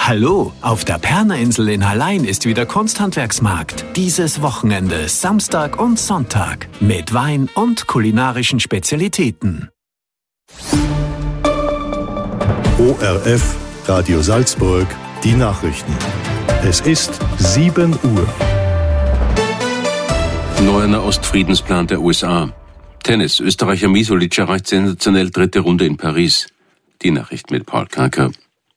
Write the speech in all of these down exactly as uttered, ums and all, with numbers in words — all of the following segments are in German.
Hallo, auf der Pernerinsel in Hallein ist wieder Kunsthandwerksmarkt. Dieses Wochenende, Samstag und Sonntag. Mit Wein und kulinarischen Spezialitäten. O R F, Radio Salzburg, die Nachrichten. Es ist sieben Uhr. Neuer Nahostfriedensplan der U S A. Tennis. Österreicher Misolic erreicht sensationell dritte Runde in Paris. Die Nachricht mit Paul Karker.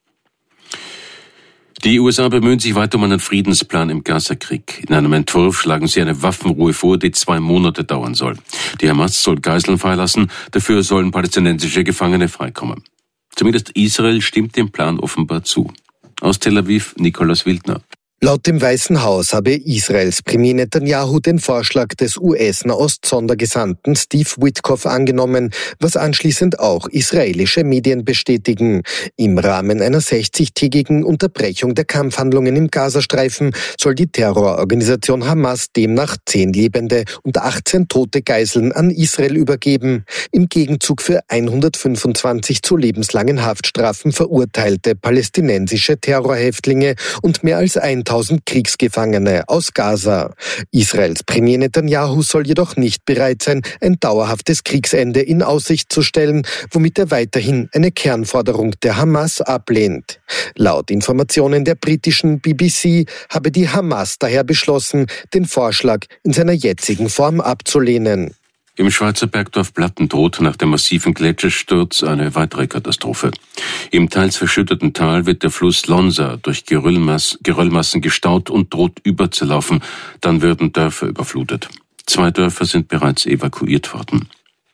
Die U S A bemühen sich weiter um einen Friedensplan im Gaza-Krieg. In einem Entwurf schlagen sie eine Waffenruhe vor, die zwei Monate dauern soll. Die Hamas soll Geiseln freilassen, dafür sollen palästinensische Gefangene freikommen. Zumindest Israel stimmt dem Plan offenbar zu. Aus Tel Aviv, Nikolaus Wildner. Laut dem Weißen Haus habe Israels Premier Netanyahu den Vorschlag des U S-Nahost-Sondergesandten Steve Witkoff angenommen, was anschließend auch israelische Medien bestätigen. Im Rahmen einer sechzigtägigen Unterbrechung der Kampfhandlungen im Gazastreifen soll die Terrororganisation Hamas demnach zehn lebende und achtzehn tote Geiseln an Israel übergeben, im Gegenzug für hundertfünfundzwanzig zu lebenslangen Haftstrafen verurteilte palästinensische Terrorhäftlinge und mehr als tausend Kriegsgefangene aus Gaza. Israels Premier Netanyahu soll jedoch nicht bereit sein, ein dauerhaftes Kriegsende in Aussicht zu stellen, womit er weiterhin eine Kernforderung der Hamas ablehnt. Laut Informationen der britischen B B C habe die Hamas daher beschlossen, den Vorschlag in seiner jetzigen Form abzulehnen. Im Schweizer Bergdorf Platten droht nach dem massiven Gletschersturz eine weitere Katastrophe. Im teils verschütteten Tal wird der Fluss Lonsa durch Geröllmass, Geröllmassen gestaut und droht überzulaufen. Dann werden Dörfer überflutet. Zwei Dörfer sind bereits evakuiert worden.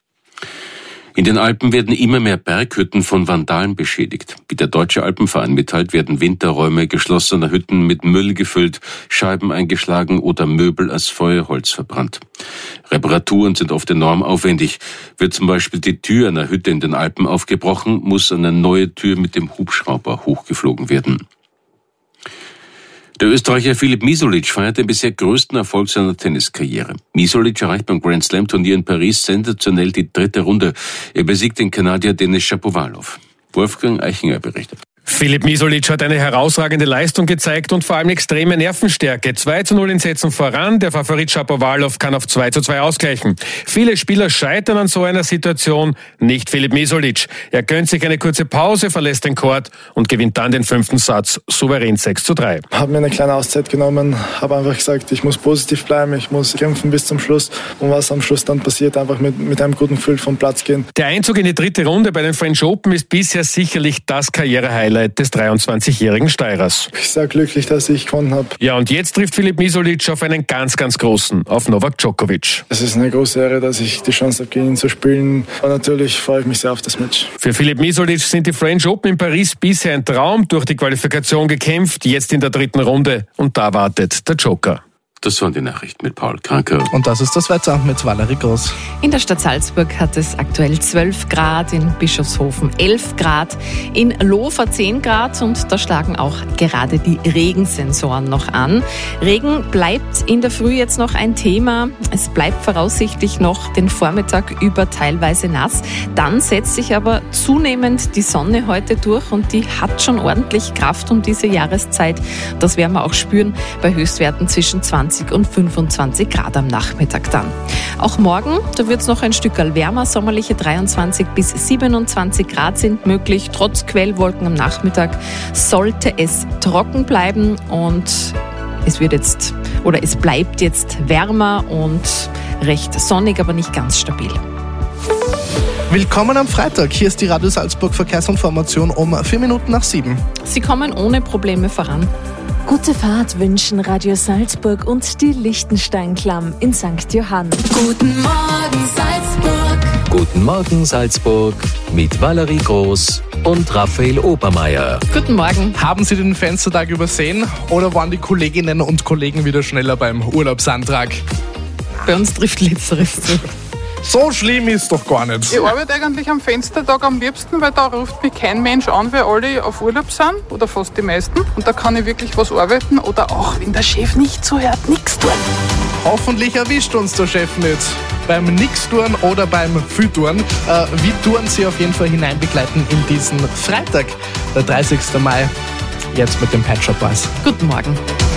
In den Alpen werden immer mehr Berghütten von Vandalen beschädigt. Wie der Deutsche Alpenverein mitteilt, werden Winterräume geschlossener Hütten mit Müll gefüllt, Scheiben eingeschlagen oder Möbel als Feuerholz verbrannt. Reparaturen sind oft enorm aufwendig. Wird zum Beispiel die Tür einer Hütte in den Alpen aufgebrochen, muss eine neue Tür mit dem Hubschrauber hochgeflogen werden. Der Österreicher Filip Misolic feiert den bisher größten Erfolg seiner Tenniskarriere. Misolic erreicht beim Grand Slam Turnier in Paris sensationell die dritte Runde. Er besiegt den Kanadier Denis Shapovalov. Wolfgang Eichinger berichtet. Filip Misolic hat eine herausragende Leistung gezeigt und vor allem extreme Nervenstärke. zwei zu null in Sätzen voran, der Favorit Shapovalov kann auf zwei zu zwei ausgleichen. Viele Spieler scheitern an so einer Situation, nicht Filip Misolic. Er gönnt sich eine kurze Pause, verlässt den Court und gewinnt dann den fünften Satz souverän sechs zu drei. Ich habe mir eine kleine Auszeit genommen, habe einfach gesagt, ich muss positiv bleiben, ich muss kämpfen bis zum Schluss und was am Schluss dann passiert, einfach mit, mit einem guten Gefühl vom Platz gehen. Der Einzug in die dritte Runde bei den French Open ist bisher sicherlich das Karrierehighlight des dreiundzwanzigjährigen Steirers. Ich bin sehr glücklich, dass ich gewonnen habe. Ja, und jetzt trifft Filip Misolic auf einen ganz, ganz großen, auf Novak Djokovic. Es ist eine große Ehre, dass ich die Chance habe, gegen ihn zu spielen. Und natürlich freue ich mich sehr auf das Match. Für Filip Misolic sind die French Open in Paris bisher ein Traum, durch die Qualifikation gekämpft, jetzt in der dritten Runde und da wartet der Joker. Das waren die Nachrichten mit Paul Kranker. Und das ist das Wetter mit Valerie Groß. In der Stadt Salzburg hat es aktuell zwölf Grad, in Bischofshofen elf Grad, in Lofer zehn Grad und da schlagen auch gerade die Regensensoren noch an. Regen bleibt in der Früh jetzt noch ein Thema. Es bleibt voraussichtlich noch den Vormittag über teilweise nass. Dann setzt sich aber zunehmend die Sonne heute durch und die hat schon ordentlich Kraft um diese Jahreszeit. Das werden wir auch spüren bei Höchstwerten zwischen zwanzig und fünfundzwanzig Grad am Nachmittag dann. Auch morgen, da wird es noch ein Stück wärmer, sommerliche dreiundzwanzig bis siebenundzwanzig Grad sind möglich. Trotz Quellwolken am Nachmittag sollte es trocken bleiben und es wird jetzt oder es bleibt jetzt wärmer und recht sonnig, aber nicht ganz stabil. Willkommen am Freitag. Hier ist die Radio Salzburg Verkehrsinformation um vier Minuten nach sieben. Sie kommen ohne Probleme voran. Gute Fahrt wünschen Radio Salzburg und die Liechtenstein-Klamm in Sankt Johann. Guten Morgen Salzburg. Guten Morgen Salzburg mit Valerie Groß und Raphael Obermeier. Guten Morgen. Haben Sie den Fenstertag übersehen oder waren die Kolleginnen und Kollegen wieder schneller beim Urlaubsantrag? Bei uns trifft Letzteres zu. So schlimm ist doch gar nicht. Ich arbeite eigentlich am Fenstertag am liebsten, weil da ruft mich kein Mensch an, weil alle auf Urlaub sind oder fast die meisten. Und da kann ich wirklich was arbeiten oder auch, wenn der Chef nicht zuhört, nichts tun. Hoffentlich erwischt uns der Chef nicht beim Nix-Touren oder beim Viel-Touren. Äh, wie Touren Sie auf jeden Fall hineinbegleiten in diesen Freitag, der dreißigsten Mai. jetzt mit dem Pet Shop Boys. Guten Morgen.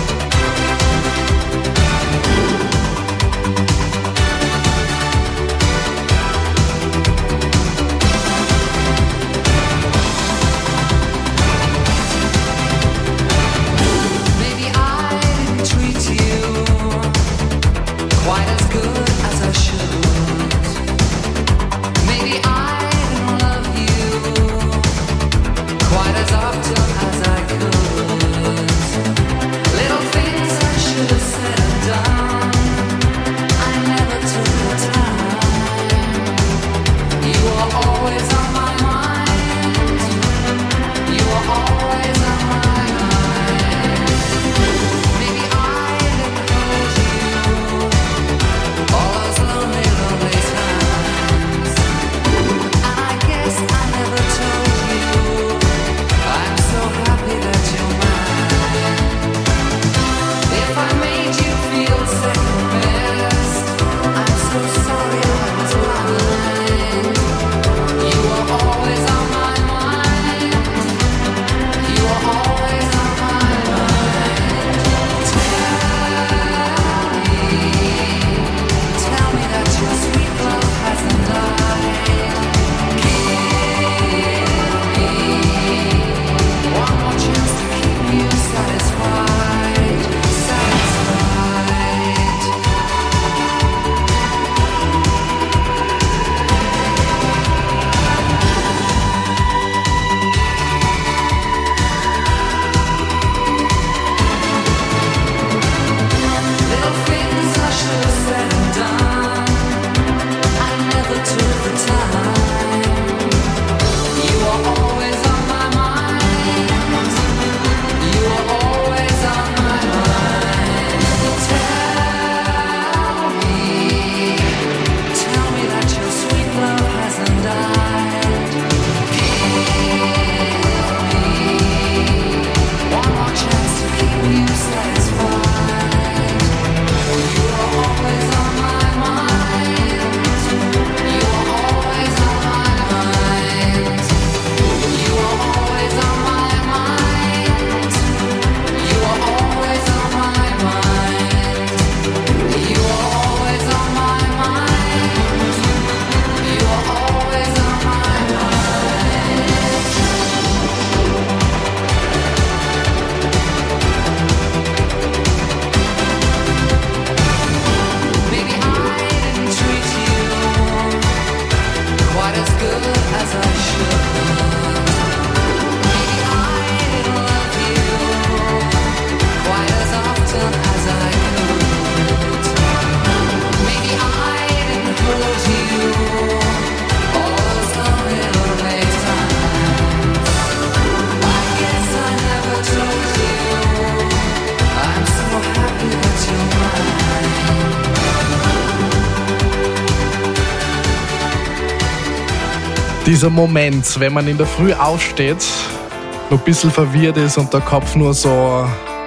Dieser Moment, wenn man in der Früh aufsteht, noch ein bisschen verwirrt ist und der Kopf nur so...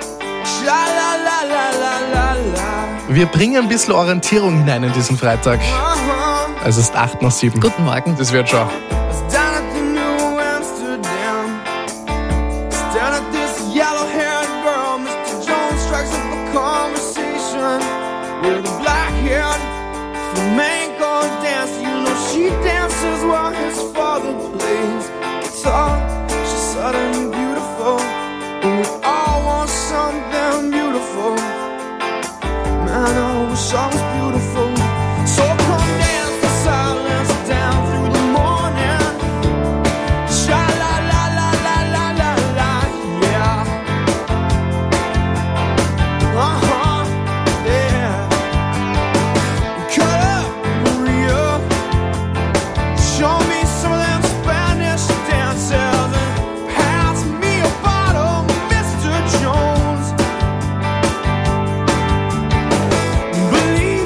Wir bringen ein bisschen Orientierung hinein in diesen Freitag. Es ist acht nach sieben. Guten Morgen. Das wird schon. Believe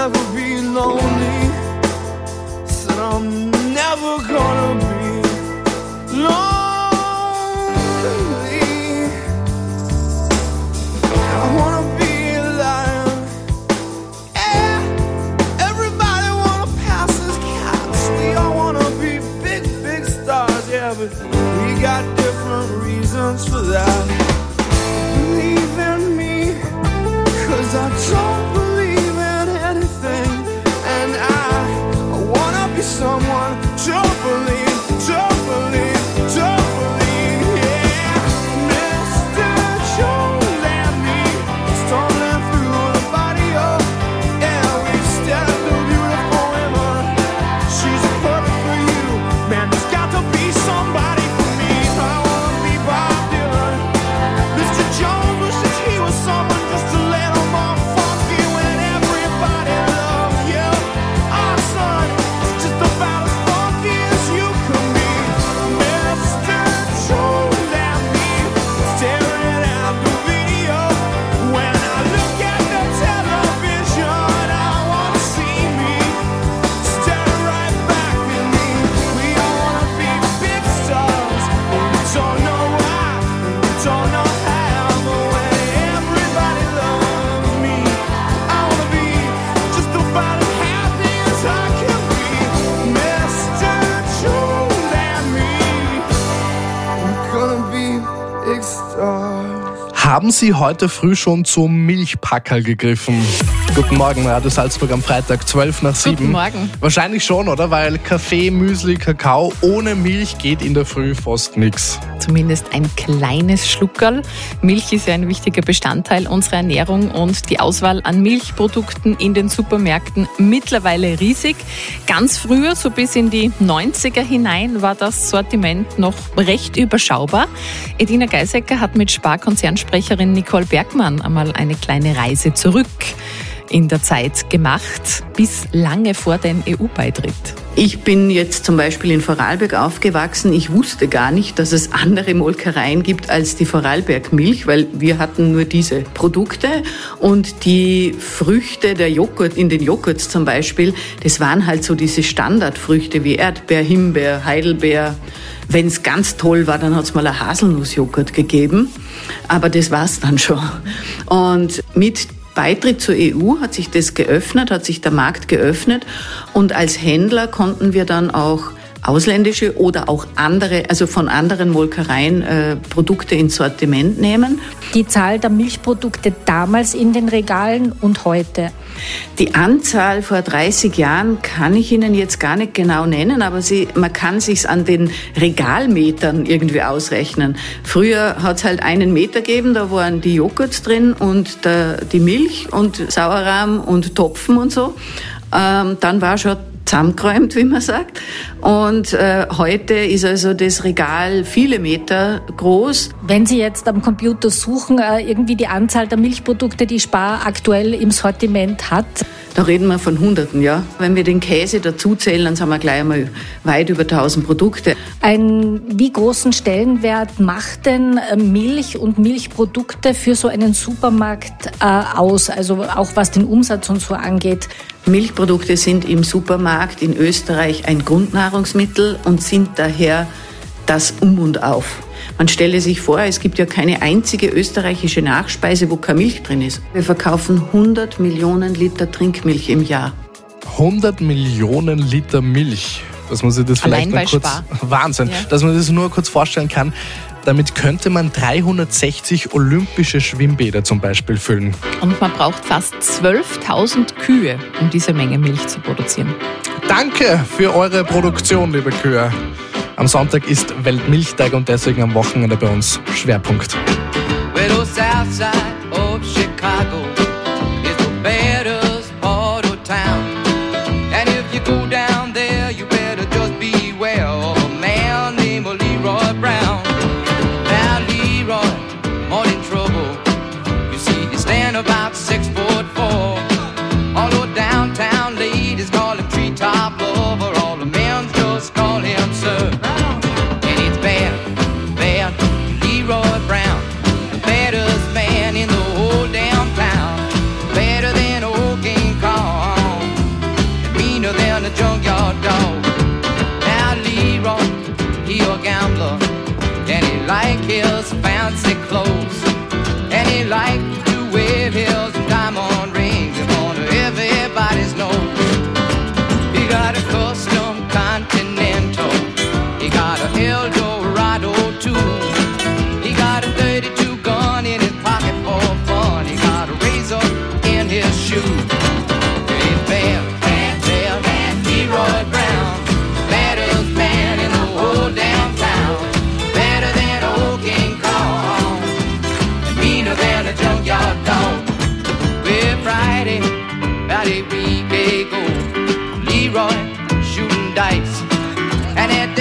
never be lonely. Said I'm never gonna be lonely. I wanna be a lion. Yeah, everybody wanna pass as cats. We all wanna be big, big stars. Yeah, but we got different reasons for that. Believe in me, 'cause I don't believe in anything. And I, I wanna be someone, don't believe, don't believe, don't believe, yeah. Mister Jones and me, stumbling through the body of, yeah, we stared the beautiful woman. She's perfect for you, man, there's got to be somebody for me. I wanna be Bob Dylan. Mister Jones wishes he was someone just a little more funky when everybody loves you. Our son is just about as funky as you can be. Mister Jones and me, staring at the video. When I look at the television, I wanna see me staring right back at me. We all wanna be big stars, but we don't know why, and we don't know how. But when everybody loves me, I wanna be just about as happy as I can be. Mister Jones and me, we're gonna be big stars. Haben Sie heute früh schon zum Milchpackerl gegriffen? Guten Morgen, Radio Salzburg am Freitag, zwölf nach sieben. Guten Morgen. Wahrscheinlich schon, oder? Weil Kaffee, Müsli, Kakao ohne Milch geht in der Früh fast nichts. Zumindest ein kleines Schluckerl. Milch ist ja ein wichtiger Bestandteil unserer Ernährung und die Auswahl an Milchprodukten in den Supermärkten mittlerweile riesig. Ganz früher, so bis in die neunziger hinein, war das Sortiment noch recht überschaubar. Edina Geisecker hat mit Sparkonzernsprecherin Nicole Bergmann einmal eine kleine Reise zurück in der Zeit gemacht, bis lange vor dem E U-Beitritt. Ich bin jetzt zum Beispiel in Vorarlberg aufgewachsen. Ich wusste gar nicht, dass es andere Molkereien gibt als die Vorarlberg-Milch, weil wir hatten nur diese Produkte. Und die Früchte, der Joghurt, in den Joghurts zum Beispiel, das waren halt so diese Standardfrüchte wie Erdbeer, Himbeer, Heidelbeer. Wenn es ganz toll war, dann hat es mal ein Haselnussjoghurt gegeben. Aber das war's dann schon. Und mit Beitritt zur E U hat sich das geöffnet, hat sich der Markt geöffnet und als Händler konnten wir dann auch ausländische oder auch andere, also von anderen Molkereien äh, Produkte ins Sortiment nehmen. Die Zahl der Milchprodukte damals in den Regalen und heute? Die Anzahl vor dreißig Jahren kann ich Ihnen jetzt gar nicht genau nennen, aber sie, man kann sich's an den Regalmetern irgendwie ausrechnen. Früher hat's halt einen Meter gegeben, da waren die Joghurts drin und der, die Milch und Sauerrahm und Topfen und so. Ähm, dann war schon zusammengeräumt, wie man sagt. Und äh, heute ist also das Regal viele Meter groß. Wenn Sie jetzt am Computer suchen, äh, irgendwie die Anzahl der Milchprodukte, die Spar aktuell im Sortiment hat? Da reden wir von Hunderten, ja. Wenn wir den Käse dazuzählen, dann sind wir gleich einmal weit über tausend Produkte. Ein wie großen Stellenwert macht denn Milch und Milchprodukte für so einen Supermarkt äh, aus? Also auch was den Umsatz und so angeht. Milchprodukte sind im Supermarkt in Österreich ein Grundnahrungsmittel und sind daher das Um und Auf. Man stelle sich vor, es gibt ja keine einzige österreichische Nachspeise, wo keine Milch drin ist. Wir verkaufen hundert Millionen Liter Trinkmilch im Jahr. hundert Millionen Liter Milch. Dass man sich das vielleicht Allein noch kurz, Spar. Wahnsinn, Ja. dass man das nur kurz vorstellen kann. Damit könnte man dreihundertsechzig olympische Schwimmbäder zum Beispiel füllen. Und man braucht fast zwölftausend Kühe, um diese Menge Milch zu produzieren. Danke für eure Produktion, liebe Kühe. Am Sonntag ist Weltmilchtag und deswegen am Wochenende bei uns Schwerpunkt. Well, the south side of Chicago is the baddest part of town. And if you go down there, you better just beware of a man named Leroy Brown. Now Leroy, more in trouble. You see, he stand about six foot four. Although downtown ladies call him treetop lover, all the men just call him sir. And it's bad, bad, Leroy Brown.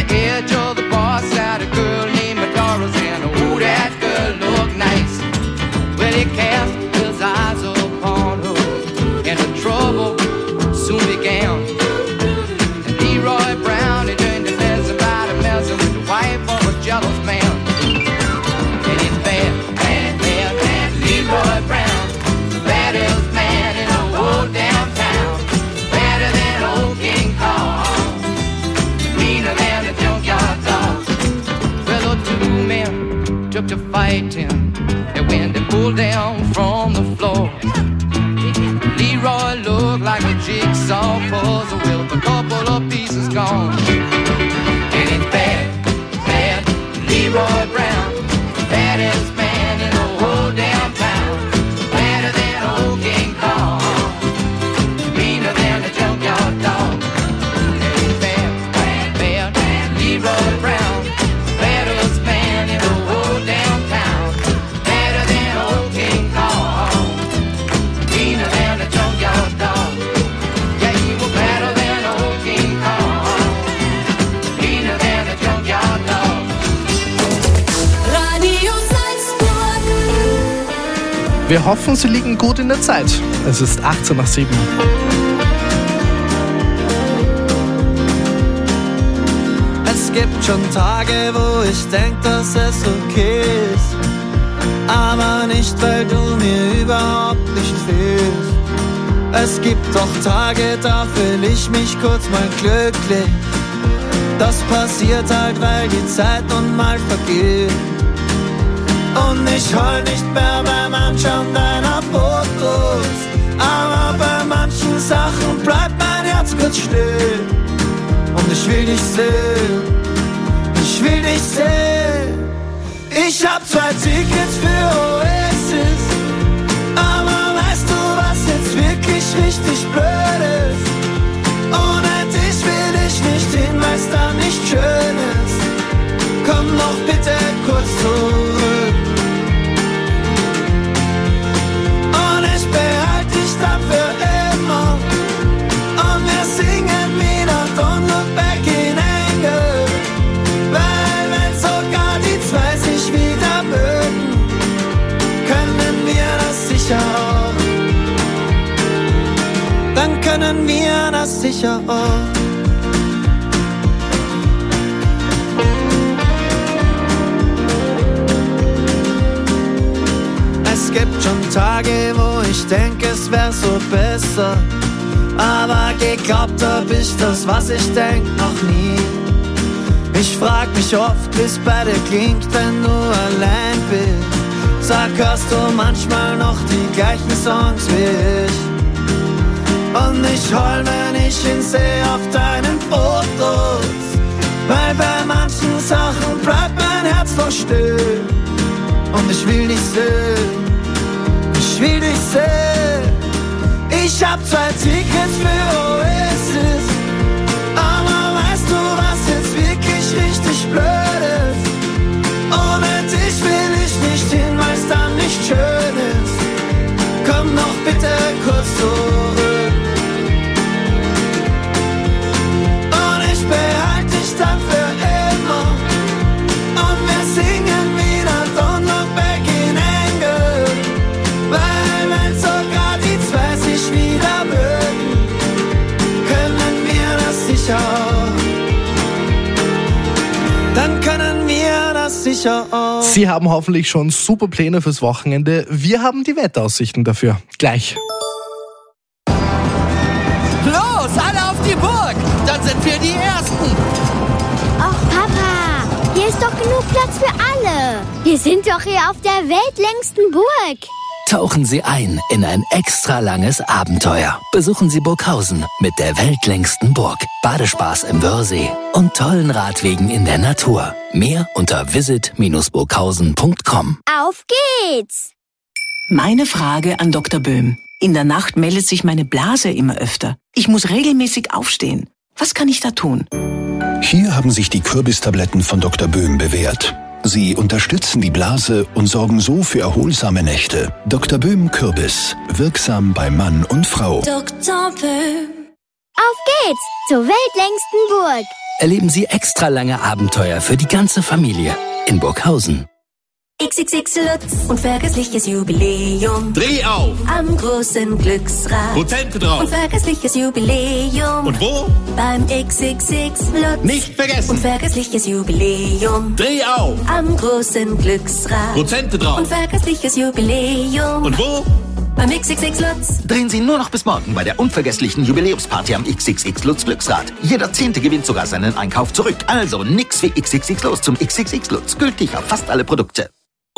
edge of the bar sat a girl named Doris, and oh, that girl looked nice. Well, he cast his eyes upon her, and the trouble soon began. And Leroy Brown, he turned to mess about a mess with the wife of a jealous man. And it's bad, bad, bad, bad. Leroy Brown, the baddest man in the whole damn town. Better than old King Kong, meaner than a junkyard dog. Well, the two men took to fighting, and when they pulled down from the floor, Leroy looked like a jigsaw puzzle with a couple of pieces gone. And it's bad, bad, Leroy Brown, baddest man in the whole damn town. Better than old King Kong, meaner than a junkyard dog. And it's bad, bad, bad, bad, Leroy Brown, baddest man in the whole damn town. Better than old King Kong, meaner than a junkyard dog. Yeah, he was better than old King Kong, meaner than a junkyard dog. Radio Salzburg. Wir hoffen, Sie liegen gut in der Zeit. Es ist achtzehn nach sieben. Es gibt schon Tage, wo ich denk, dass es okay ist, aber nicht, weil du mir überhaupt nicht fehlst. Es gibt doch Tage, da fühl ich mich kurz mal glücklich. Das passiert halt, weil die Zeit nun mal vergeht. Und ich heul nicht mehr beim Anschauen deiner Fotos, aber bei manchen Sachen bleibt mein Herz kurz still. Und ich will dich sehen, ich will dich sehen. Ich hab zwei Tickets für Oasis, aber weißt du, was jetzt wirklich richtig blöd ist? Ohne dich will ich nicht hin, weil's da nicht schön ist. Komm noch bitte kurz zurück, und ich behalte dich dann für immer. Und wir singen wieder Don't Look Back in Anger, weil wenn sogar die zwei sich wieder mögen, können wir das sicher auch. Dann können wir das sicher auch. Es gibt schon Tage, wo ich denke, es wär so besser, aber geglaubt hab ich das, was ich denk, noch nie. Ich frag mich oft, wie's bei dir klingt, wenn du allein bist. Sag, hörst du manchmal noch die gleichen Songs wie ich? Und ich heul, wenn ich ihn seh auf deinen Fotos, weil bei manchen Sachen bleibt mein Herz noch still. Und ich will dich sehen, ich will dich sehen. Ich hab zwei Tickets für Oasis, aber weißt du, was jetzt wirklich richtig blöd ist? Ohne dich will ich nicht hin, weil's dann nicht schön ist. Komm noch bitte kurz zurück, und ich behalte dich dann für immer. Und wir singen wieder Don't Look Back in Anger, weil wenn sogar die zwei sich wieder mögen, können wir das sicher auch. Dann können wir das sicher auch. Sie haben hoffentlich schon super Pläne fürs Wochenende. Wir haben die Wetteraussichten dafür. Gleich. Los, alle auf die Burg! Dann sind wir die Ersten! Och, Papa, hier ist doch genug Platz für alle. Wir sind doch hier auf der weltlängsten Burg. Tauchen Sie ein in ein extra langes Abenteuer. Besuchen Sie Burghausen mit der weltlängsten Burg, Badespaß im Wörthsee und tollen Radwegen in der Natur. Mehr unter visit Bindestrich burghausen Punkt com. Auf geht's! Meine Frage an Doktor Böhm. In der Nacht meldet sich meine Blase immer öfter. Ich muss regelmäßig aufstehen. Was kann ich da tun? Hier haben sich die Kürbistabletten von Doktor Böhm bewährt. Sie unterstützen die Blase und sorgen so für erholsame Nächte. Doktor Böhm Kürbis. Wirksam bei Mann und Frau. Doktor Böhm. Auf geht's zur weltlängsten Burg. erleben Sie extra lange Abenteuer für die ganze Familie in Burghausen. X X X Lutz, unvergessliches Jubiläum. Dreh auf! Am großen Glücksrad. Prozente drauf! Unvergessliches Jubiläum. Und wo? Beim X X X Lutz. Nicht vergessen! Unvergessliches Jubiläum. Dreh auf! Am großen Glücksrad. Prozente drauf! Unvergessliches Jubiläum. Und wo? Beim X X X Lutz. Drehen Sie nur noch bis morgen bei der unvergesslichen Jubiläumsparty am X X X Lutz Glücksrad. Jeder Zehnte gewinnt sogar seinen Einkauf zurück. Also nix wie X X X los zum X X X Lutz. Gültig auf fast alle Produkte.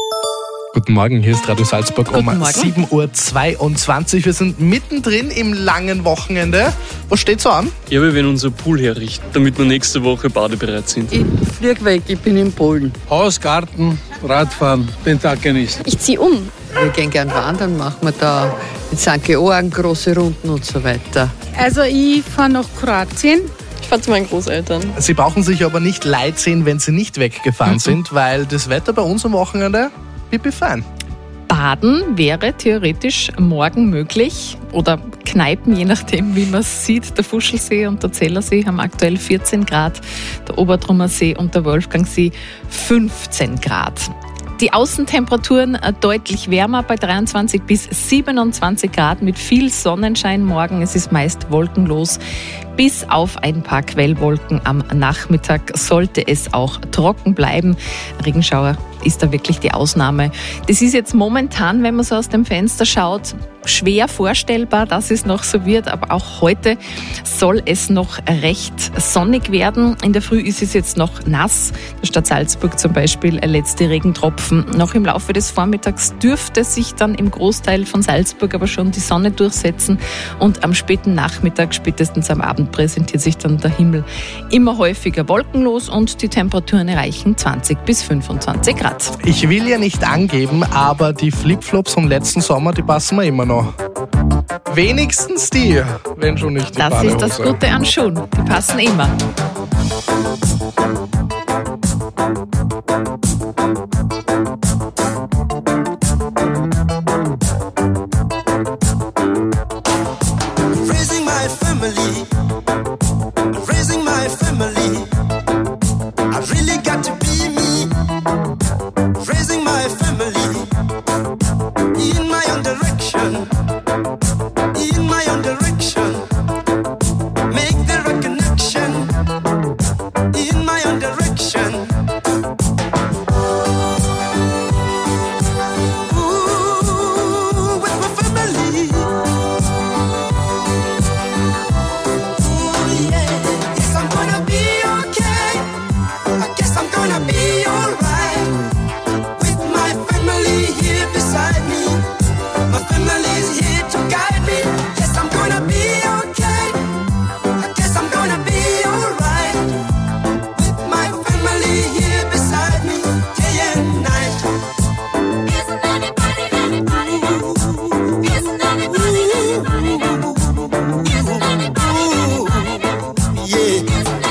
Guten Morgen, hier ist Radio Salzburg Guten um Morgen. sieben Uhr zweiundzwanzig. Wir sind mittendrin im langen Wochenende. Was steht so an? Ja, wir werden unser Pool herrichten, damit wir nächste Woche badebereit sind. Ich flieg weg, ich bin in Polen. Haus, Garten, Radfahren, den Tag genießen. Ich zieh um. Wir gehen gern wandern, machen wir da in Sankt Georgen große Runden und so weiter. Also ich fahre nach Kroatien. Ich fahre zu meinen Großeltern. Sie brauchen sich aber nicht leid sehen, wenn Sie nicht weggefahren Mhm. sind, weil das Wetter bei uns am Wochenende pipi fein. Baden wäre theoretisch morgen möglich oder Kneipen, je nachdem, wie man es sieht. Der Fuschelsee und der Zellersee haben aktuell vierzehn Grad, der Obertrummer See und der Wolfgangsee fünfzehn Grad. Die Außentemperaturen deutlich wärmer bei dreiundzwanzig bis siebenundzwanzig Grad mit viel Sonnenschein morgen. Es ist meist wolkenlos. Bis auf ein paar Quellwolken am Nachmittag sollte es auch trocken bleiben. Regenschauer ist da wirklich die Ausnahme. Das ist jetzt momentan, wenn man so aus dem Fenster schaut, schwer vorstellbar, dass es noch so wird, aber auch heute soll es noch recht sonnig werden. In der Früh ist es jetzt noch nass. Der Stadt Salzburg zum Beispiel letzte Regentropfen. Noch im Laufe des Vormittags dürfte sich dann im Großteil von Salzburg aber schon die Sonne durchsetzen und am späten Nachmittag, spätestens am Abend, präsentiert sich dann der Himmel immer häufiger wolkenlos und die Temperaturen erreichen zwanzig bis fünfundzwanzig Grad. Ich will ja nicht angeben, aber die Flipflops vom letzten Sommer, die passen mir immer noch. Wenigstens die, wenn schon nicht die Das Badehose. ist das Gute an Schuhen. Die passen immer. Raising my family, raising my family. I really got to be me. Raising my family in my own direction, in my own direction. Make the right connection in my own direction. Ooh, with my family. Ooh, yeah. Yes, I'm gonna be okay. I guess I'm gonna be alright. With my family here beside me. My family's here to guide me. Yes, I'm gonna be okay. I guess I'm gonna be alright. With my family here beside me, day and night. Isn't anybody, anybody, isn't anybody, anybody, isn't anybody, yeah.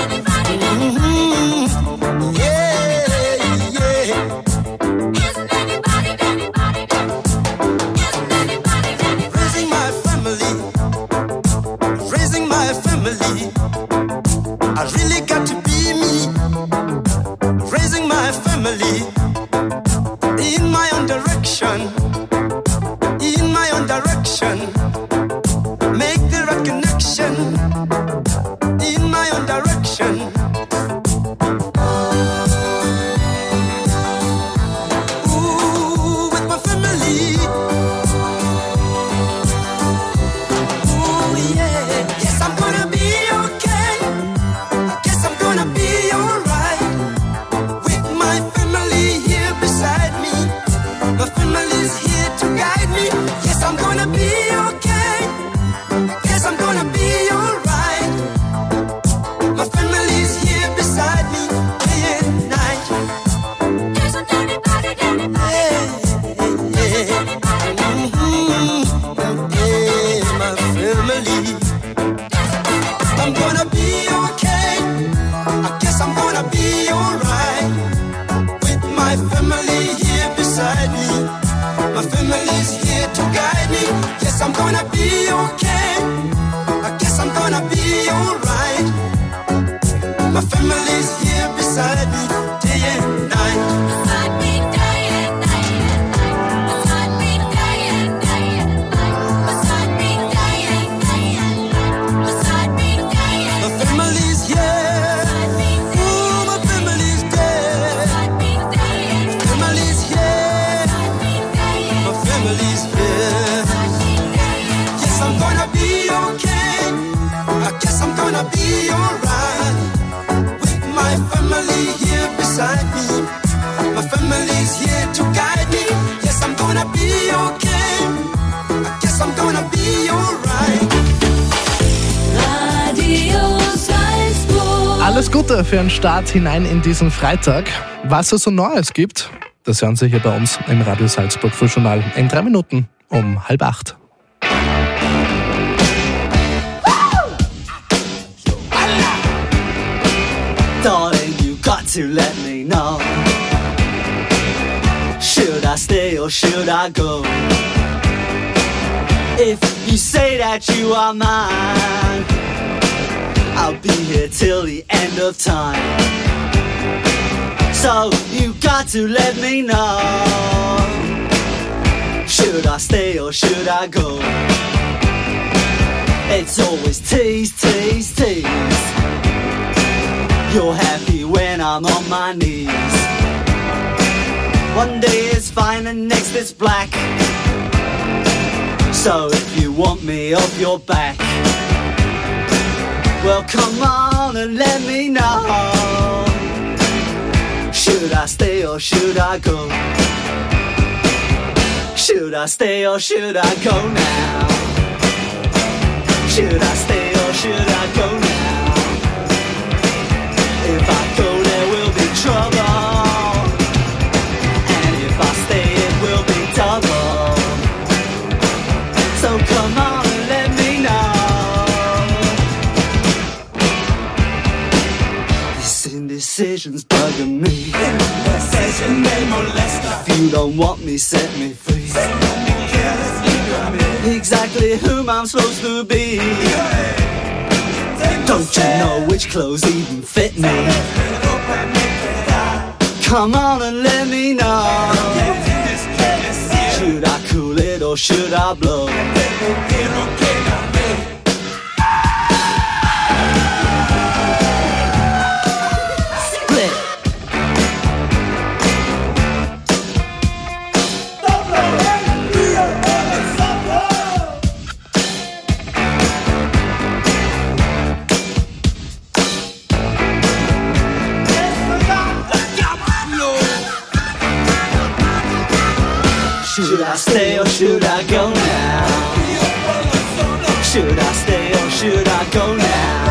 Mhm. Yeah, yeah. Isn't anybody, anybody, isn't anybody, anybody. Raising my family, raising my family. I really got to be me. Raising my family in my own direction, in my own direction. Make the right connection in my own direction. Ooh, with my family. Ooh, yeah. Yes, I'm gonna be okay. I guess I'm gonna My family's here beside me day and night. Beside me day and night. Beside me day and night. Beside me day and night. Beside me day and night. My family's here. Ooh, my family's there. My family's here. My family's here. Yes, I'm gonna be okay. I guess I'm gonna be alright. With my family here beside me. My family's here to guide me. Yes, I'm gonna be okay. I guess I'm gonna be alright. Radio Salzburg. Alles Gute für einen Start hinein in diesen Freitag. Was es so Neues gibt, das hören Sie hier bei uns im Radio Salzburg Frühjournal in drei Minuten um halb acht. Darling, you got to let me know. Should I stay or should I go? If you say that you are mine, I'll be here till the end of time. So you got to let me know. Should I stay or should I go? It's always tease, tease, tease. You're happy when I'm on my knees. One day it's fine and next it's black. So if you want me off your back, well come on and let me know. Should I stay or should I go? Should I stay or should I go now? Should I stay or should I go now? If I go, there will be trouble. And if I stay, it will be double. So come on and let me know. This indecision's bugging me. Indecision may molest us. If you don't want me, set me free. Exactly whom I'm supposed to be. Don't you know which clothes even fit me? Come on and let me know. Should I cool it or should I blow? Split. Should I stay or should I go now? Should I stay or should I go now?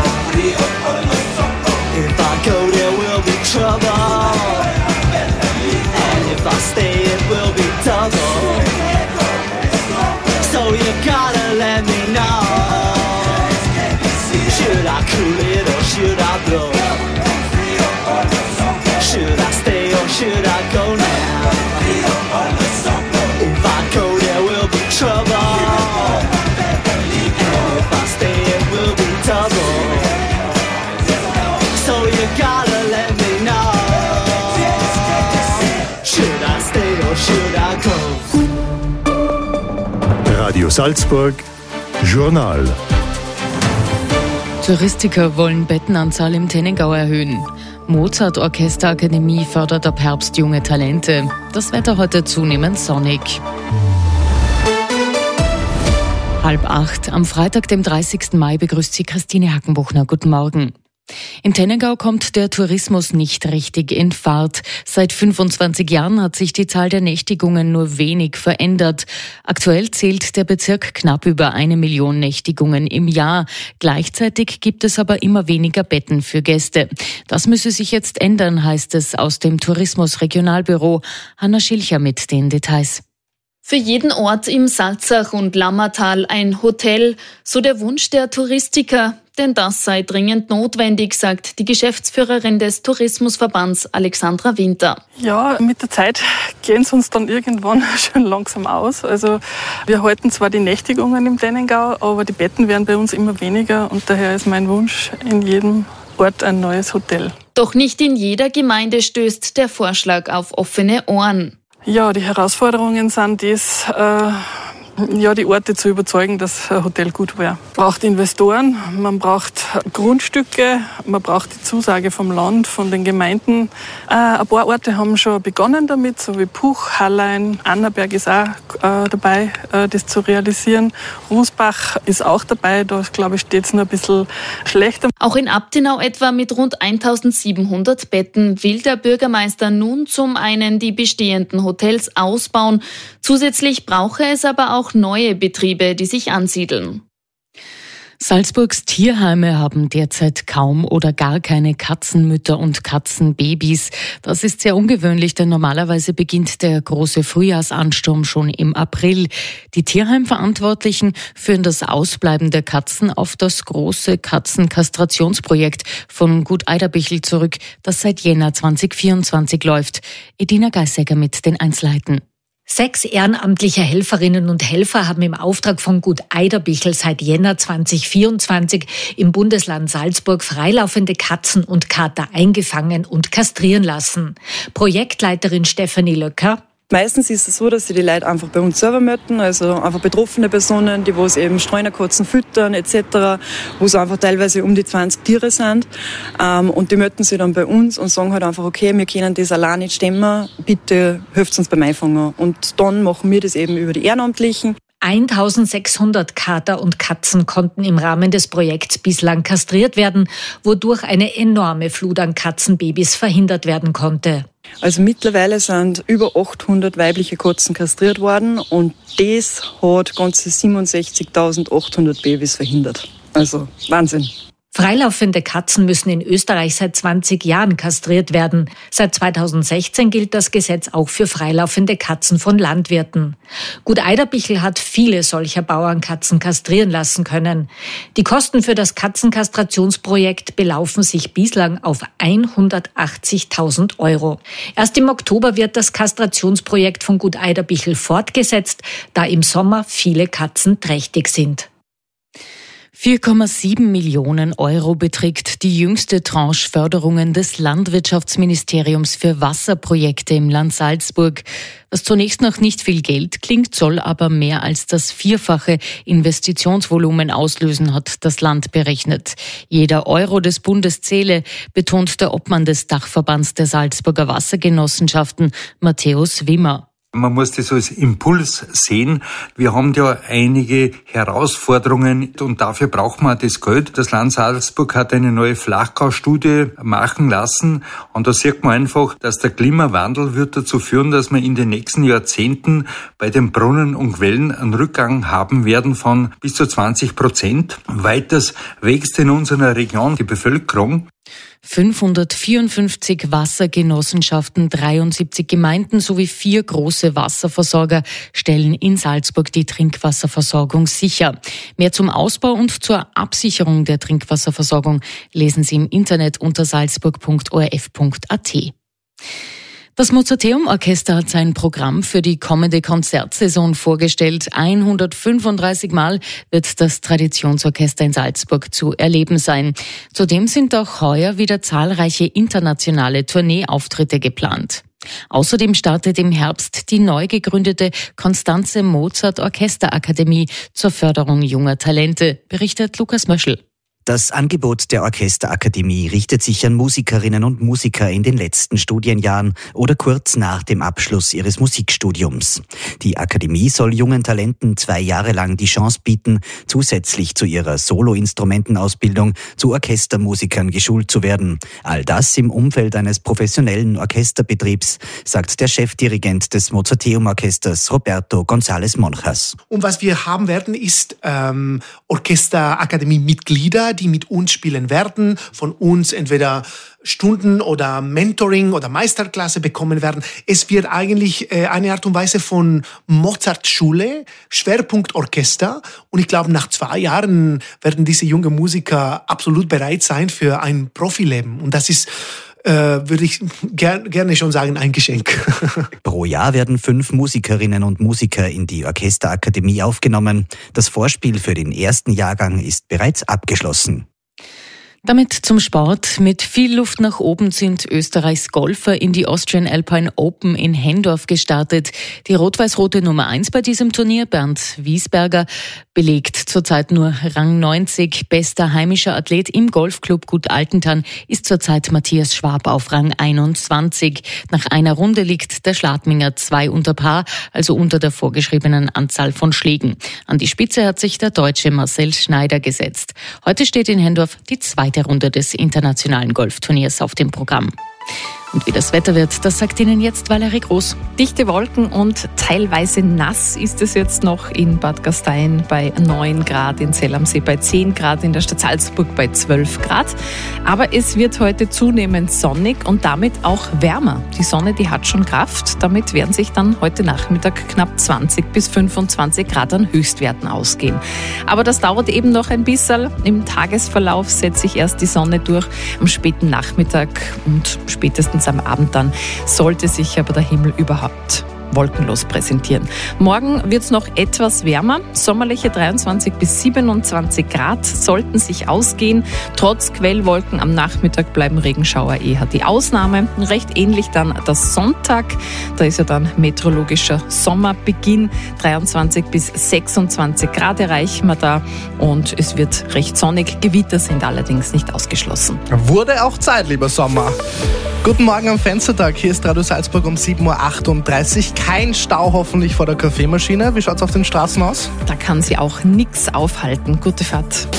If I go there will be trouble. And if I stay it will be double. So you gotta let me know. Should I cool it or should I blow? Should I stay or should I go now? If I go there will be trouble. And if I stay it will be double. So you gotta let me know. Should I stay or should I go? Radio Salzburg Journal. Touristiker wollen Bettenanzahl im Tennengau erhöhen. Mozart-Orchesterakademie fördert ab Herbst junge Talente. Das Wetter heute zunehmend sonnig. Halb acht. Am Freitag, dem dreißigsten Mai, begrüßt Sie Christine Hackenbuchner. Guten Morgen. Im Tennengau kommt der Tourismus nicht richtig in Fahrt. Seit fünfundzwanzig Jahren hat sich die Zahl der Nächtigungen nur wenig verändert. Aktuell zählt der Bezirk knapp über eine Million Nächtigungen im Jahr. Gleichzeitig gibt es aber immer weniger Betten für Gäste. Das müsse sich jetzt ändern, heißt es aus dem Tourismusregionalbüro. Hanna Schilcher mit den Details. Für jeden Ort im Salzach und Lammertal ein Hotel, so der Wunsch der Touristiker. Denn das sei dringend notwendig, sagt die Geschäftsführerin des Tourismusverbands Alexandra Winter. Ja, mit der Zeit gehen es uns dann irgendwann schon langsam aus. Also wir halten zwar die Nächtigungen im Tennengau, aber die Betten werden bei uns immer weniger und daher ist mein Wunsch, in jedem Ort ein neues Hotel. Doch nicht in jeder Gemeinde stößt der Vorschlag auf offene Ohren. Ja, die Herausforderungen sind das, äh, ja, die Orte zu überzeugen, dass ein Hotel gut wäre. Man braucht Investoren, man braucht Grundstücke, man braucht die Zusage vom Land, von den Gemeinden. Äh, ein paar Orte haben schon begonnen damit, so wie Puch, Hallein, Annaberg ist auch äh, dabei, äh, das zu realisieren. Rusbach ist auch dabei, da glaube ich steht es noch ein bisschen schlechter. Auch in Abtenau etwa mit rund eintausendsiebenhundert Betten will der Bürgermeister nun zum einen die bestehenden Hotels ausbauen. Zusätzlich brauche es aber auch neue Betriebe, die sich ansiedeln. Salzburgs Tierheime haben derzeit kaum oder gar keine Katzenmütter und Katzenbabys. Das ist sehr ungewöhnlich, denn normalerweise beginnt der große Frühjahrsansturm schon im April. Die Tierheimverantwortlichen führen das Ausbleiben der Katzen auf das große Katzenkastrationsprojekt von Gut Eiderbichel zurück, das seit Jänner zweitausendvierundzwanzig läuft. Edina Geisegger mit den Einzelheiten. Sechs ehrenamtliche Helferinnen und Helfer haben im Auftrag von Gut Eiderbichel seit Jänner zweitausendvierundzwanzig im Bundesland Salzburg freilaufende Katzen und Kater eingefangen und kastrieren lassen. Projektleiterin Stefanie Löcker: Meistens ist es so, dass sie die Leute einfach bei uns selber möchten, also einfach betroffene Personen, die wo es eben Streunerkatzen füttern et cetera, wo es einfach teilweise um die zwanzig Tiere sind. Ähm, und die möchten sie dann bei uns und sagen halt einfach, okay, wir können das allein nicht stemmen, bitte helft uns beim Einfangen. Und dann machen wir das eben über die Ehrenamtlichen. eintausendsechshundert Kater und Katzen konnten im Rahmen des Projekts bislang kastriert werden, wodurch eine enorme Flut an Katzenbabys verhindert werden konnte. Also mittlerweile sind über achthundert weibliche Katzen kastriert worden und das hat ganze siebenundsechzigtausendachthundert Babys verhindert. Also Wahnsinn. Freilaufende Katzen müssen in Österreich seit zwanzig Jahren kastriert werden. Seit zweitausendsechzehn gilt das Gesetz auch für freilaufende Katzen von Landwirten. Gut Eiderbichel hat viele solcher Bauernkatzen kastrieren lassen können. Die Kosten für das Katzenkastrationsprojekt belaufen sich bislang auf hundertachtzigtausend Euro. Erst im Oktober wird das Kastrationsprojekt von Gut Eiderbichel fortgesetzt, da im Sommer viele Katzen trächtig sind. vier Komma sieben Millionen Euro beträgt die jüngste Tranche Förderungen des Landwirtschaftsministeriums für Wasserprojekte im Land Salzburg. Was zunächst noch nicht viel Geld klingt, soll aber mehr als das vierfache Investitionsvolumen auslösen, hat das Land berechnet. Jeder Euro des Bundes zähle, betont der Obmann des Dachverbands der Salzburger Wassergenossenschaften, Matthäus Wimmer. Man muss das als Impuls sehen. Wir haben ja einige Herausforderungen und dafür braucht man das Geld. Das Land Salzburg hat eine neue Flachgaustudie machen lassen und da sieht man einfach, dass der Klimawandel wird dazu führen, dass wir in den nächsten Jahrzehnten bei den Brunnen und Quellen einen Rückgang haben werden von bis zu zwanzig Prozent. Weiters wächst in unserer Region die Bevölkerung. fünfhundertvierundfünfzig Wassergenossenschaften, dreiundsiebzig Gemeinden sowie vier große Wasserversorger stellen in Salzburg die Trinkwasserversorgung sicher. Mehr zum Ausbau und zur Absicherung der Trinkwasserversorgung lesen Sie im Internet unter salzburg punkt o r f punkt a t. Das Mozarteum-Orchester hat sein Programm für die kommende Konzertsaison vorgestellt. hundertfünfunddreißig Mal wird das Traditionsorchester in Salzburg zu erleben sein. Zudem sind auch heuer wieder zahlreiche internationale Tourneeauftritte geplant. Außerdem startet im Herbst die neu gegründete Constanze Mozart Orchesterakademie zur Förderung junger Talente, berichtet Lukas Möschel. Das Angebot der Orchesterakademie richtet sich an Musikerinnen und Musiker in den letzten Studienjahren oder kurz nach dem Abschluss ihres Musikstudiums. Die Akademie soll jungen Talenten zwei Jahre lang die Chance bieten, zusätzlich zu ihrer Solo-Instrumentenausbildung zu Orchestermusikern geschult zu werden. All das im Umfeld eines professionellen Orchesterbetriebs, sagt der Chefdirigent des Mozarteum-Orchesters Roberto González Monjas. Und was wir haben werden, ist ähm, Orchesterakademie-Mitglieder, die mit uns spielen werden, von uns entweder Stunden oder Mentoring oder Meisterklasse bekommen werden. Es wird eigentlich äh, eine Art und Weise von Mozart-Schule, Schwerpunkt Orchester. Und ich glaube, nach zwei Jahren werden diese jungen Musiker absolut bereit sein für ein Profileben. Und das ist, äh, würde ich ger- gerne schon sagen, ein Geschenk. Pro Jahr werden fünf Musikerinnen und Musiker in die Orchesterakademie aufgenommen. Das Vorspiel für den ersten Jahrgang ist bereits abgeschlossen. Damit zum Sport. Mit viel Luft nach oben sind Österreichs Golfer in die Austrian Alpine Open in Hendorf gestartet. Die rot-weiß-rote Nummer eins bei diesem Turnier, Bernd Wiesberger, belegt zurzeit nur Rang neunzig. Bester heimischer Athlet im Golfclub Gut Altentan ist zurzeit Matthias Schwab auf Rang einundzwanzig. Nach einer Runde liegt der Schladminger zwei unter Paar, also unter der vorgeschriebenen Anzahl von Schlägen. An die Spitze hat sich der Deutsche Marcel Schneider gesetzt. Heute steht in Hendorf die zweite Runde des internationalen Golfturniers auf dem Programm. Und wie das Wetter wird, das sagt Ihnen jetzt Valerie Groß. Dichte Wolken und teilweise nass ist es jetzt noch in Bad Gastein bei neun Grad, in Zell am See bei zehn Grad, in der Stadt Salzburg bei zwölf Grad. Aber es wird heute zunehmend sonnig und damit auch wärmer. Die Sonne, die hat schon Kraft. Damit werden sich dann heute Nachmittag knapp zwanzig bis fünfundzwanzig Grad an Höchstwerten ausgehen. Aber das dauert eben noch ein bisschen. Im Tagesverlauf setzt sich erst die Sonne durch. Am späten Nachmittag und spätestens am Abend dann sollte sich aber der Himmel überhaupt wolkenlos präsentieren. Morgen wird es noch etwas wärmer. Sommerliche dreiundzwanzig bis siebenundzwanzig Grad sollten sich ausgehen. Trotz Quellwolken am Nachmittag bleiben Regenschauer eher die Ausnahme. Recht ähnlich dann das Sonntag. Da ist ja dann meteorologischer Sommerbeginn. dreiundzwanzig bis sechsundzwanzig Grad erreichen wir da und es wird recht sonnig. Gewitter sind allerdings nicht ausgeschlossen. Wurde auch Zeit, lieber Sommer. Guten Morgen am Fenstertag. Hier ist Radio Salzburg um sieben Uhr achtunddreißig. Kein Stau hoffentlich vor der Kaffeemaschine. Wie schaut's auf den Straßen aus? Da kann sie auch nichts aufhalten. Gute Fahrt.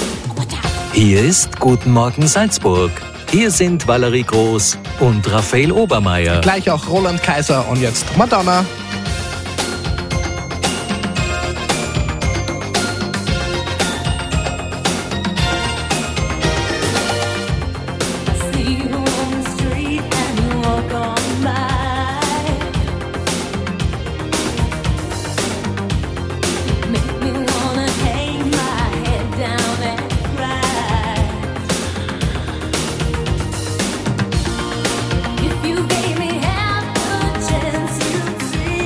Hier ist Guten Morgen Salzburg. Hier sind Valerie Groß und Raphael Obermeier. Gleich auch Roland Kaiser und jetzt Madonna. If you gave me half a chance, you'd see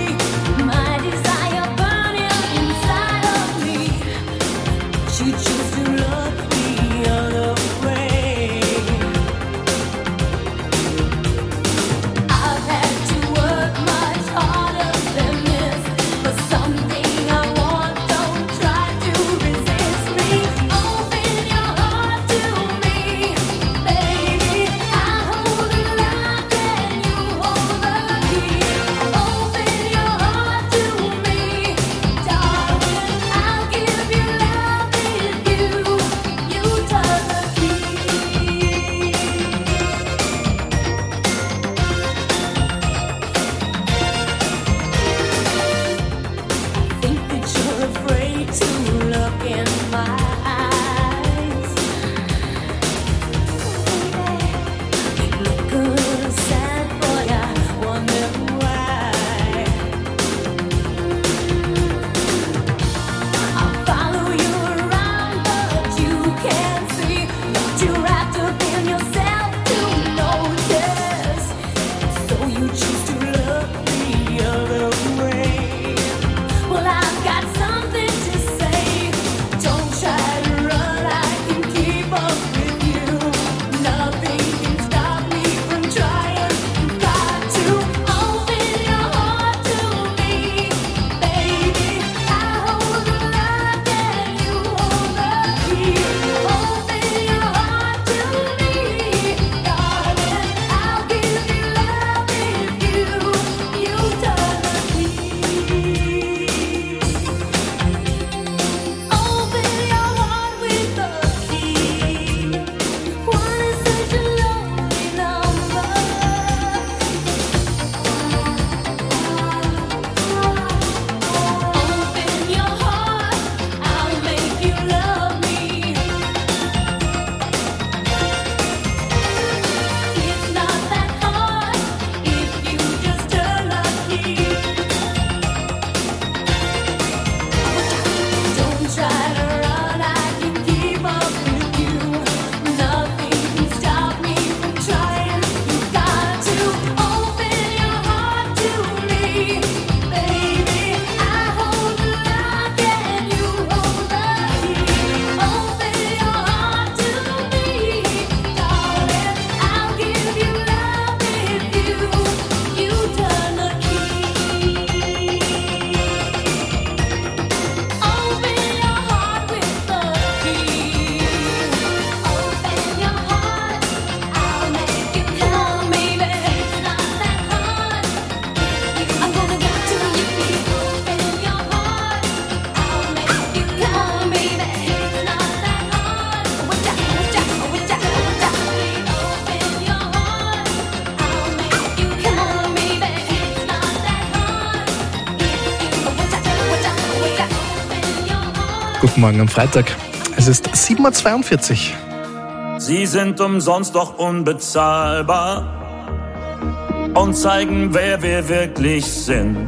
Guten Morgen am Freitag. Es ist sieben Uhr zweiundvierzig. Sie sind umsonst doch unbezahlbar und zeigen, wer wir wirklich sind.